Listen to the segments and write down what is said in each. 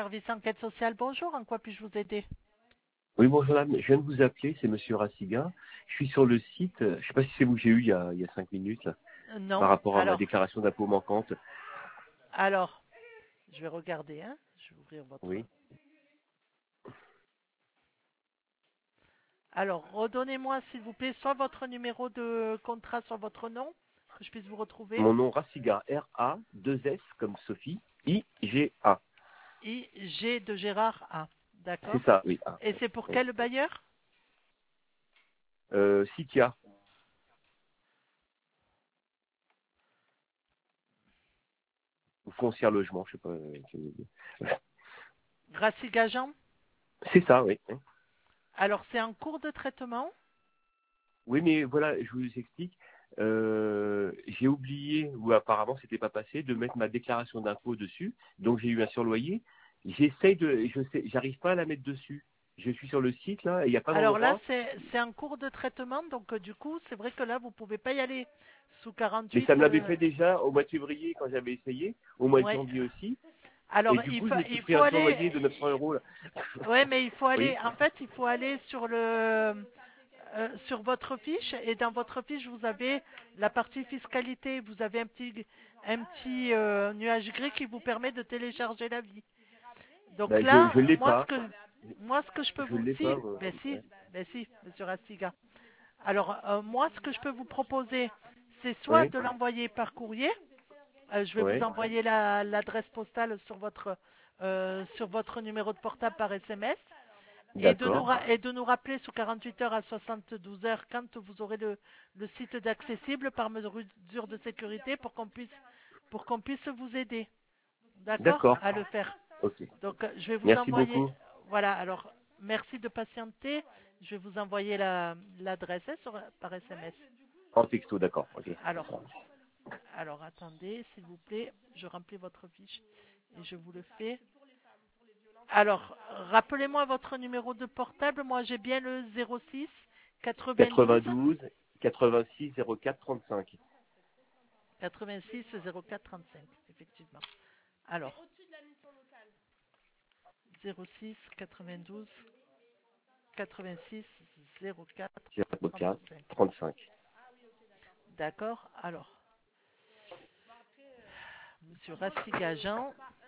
service enquête sociale, bonjour, en quoi puis-je vous aider? Oui, bonjour madame, je viens de vous appeler, c'est monsieur Rassiga. Je suis sur le site, je ne sais pas si c'est vous que j'ai eu il y a 5 minutes, là, par Non. rapport à ma déclaration d'impôt manquante. Alors, je vais regarder, hein. Je vais ouvrir votre... Oui. Alors, redonnez-moi, s'il vous plaît, soit votre numéro de contrat, soit votre nom, que je puisse vous retrouver. Mon nom Rassiga, R-A-2-S comme Sophie, I-G-A. I-G de Gérard A. D'accord. C'est ça, oui. Ah, Et c'est pour oui. quel bailleur? Citia, ou foncière logement, je sais pas. Rassigajan. C'est ça, oui. Alors, c'est en cours de traitement. Oui, mais voilà, je vous explique. J'ai oublié, ou apparemment c'était pas passé, de mettre ma déclaration d'impôt dessus. Donc j'ai eu un surloyer. J'arrive pas à la mettre dessus. Je suis sur le site là, et il n'y a pas Alors là, d'endroit. c'est en cours de traitement, donc du coup, c'est vrai que là, vous pouvez pas y aller sous Mais ça 48. me l'avait fait déjà au mois de février quand j'avais essayé, au mois de Ouais. janvier aussi. Et Alors, du coup, je me suis il pris faut un aller. surloyer de 900 euros là. Ouais, mais il faut aller. Oui. En fait, il faut aller sur sur votre fiche, et dans votre fiche, vous avez la partie fiscalité. Vous avez un petit nuage gris qui vous permet de télécharger l'avis. Donc Ben, là, je l'ai pas. moi, ce que je peux Je vous, l'ai pas. si, Ouais. ben si, Monsieur Rastiga. Alors, moi, ce que je peux vous proposer, c'est soit Oui. de l'envoyer par courrier. Je vais vous Ouais. envoyer l'adresse postale sur votre numéro de portable par SMS. D'accord. Et de nous rappeler sous 48 heures à 72 heures quand vous aurez le site d'accessible par mesure de sécurité pour qu'on puisse vous aider. D'accord? D'accord. À le faire. Ok. Donc, je vais vous Merci envoyer. beaucoup. Voilà, alors, merci de patienter. Je vais vous envoyer l'adresse par SMS. En texto, d'accord. Ok. Alors, attendez, s'il vous plaît, je remplis votre fiche et je vous le fais. Alors, rappelez-moi votre numéro de portable. Moi, j'ai bien le 06 92 92 86 04 35. 86 04 35, effectivement. Alors, 06 92 86 04 04 35. 35. D'accord. Alors, Monsieur Rastigajan.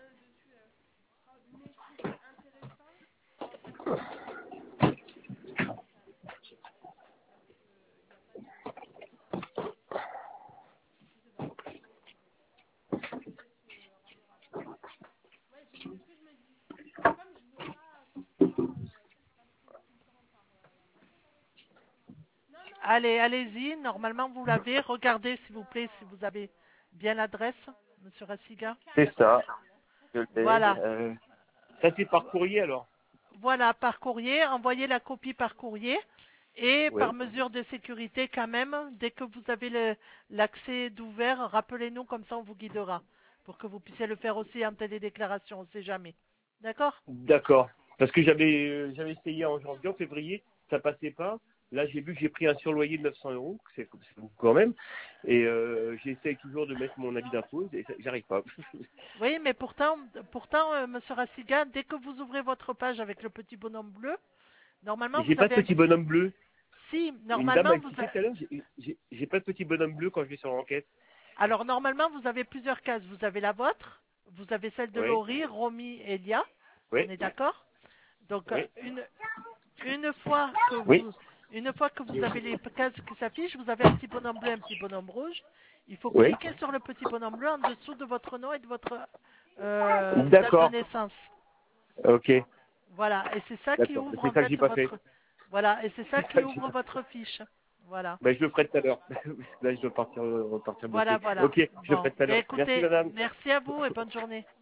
Allez, allez-y. Normalement, vous l'avez. Regardez, s'il vous plaît, si vous avez bien l'adresse, Monsieur Rastiga. C'est ça. Je l'ai. Voilà. Ça c'est par courrier alors. Voilà, par courrier. Envoyez la copie par courrier. Et par Oui. mesure de sécurité, quand même, dès que vous avez l'accès d'ouvert, rappelez-nous, comme ça on vous guidera. Pour que vous puissiez le faire aussi en télédéclaration, on ne sait jamais. D'accord? D'accord. Parce que j'avais essayé en janvier, en février, ça passait pas. Là, j'ai vu que j'ai pris un surloyer de 900 euros, c'est beaucoup quand même. Et j'essaye toujours de mettre mon avis d'impôt et j'arrive pas. Oui, mais pourtant, Monsieur Rassiga, dès que vous ouvrez votre page avec le petit bonhomme bleu, normalement Mais j'ai vous pas de avez un petit petit... bonhomme bleu. Si, Une dame m'a normalement expliqué tout à l'heure, j'ai pas de petit bonhomme bleu quand je vais sur l'enquête. Alors normalement vous avez plusieurs cases. Vous avez la vôtre, vous avez celle de Oui, Laurie, Romy et Lia. On oui, est d'accord? Donc oui, une fois que oui, vous avez les cases qui s'affichent, vous avez un petit bonhomme bleu, un petit bonhomme rouge. Il faut oui. cliquer sur le petit bonhomme bleu en dessous de votre nom et de votre date de D'accord. naissance. Ok. Voilà, et c'est ça qui D'accord. ouvre C'est en ça que j'ai fait pas fait. votre voilà, et c'est ça C'est qui ça que j'ai ouvre pas fait. votre fiche. Voilà. Ben, je le ferai tout à l'heure. Là, je dois partir bosser. Voilà, voilà. Ok, je le Bon, ferai tout à ben l'heure. Merci, écoutez, madame. merci à vous et bonne journée.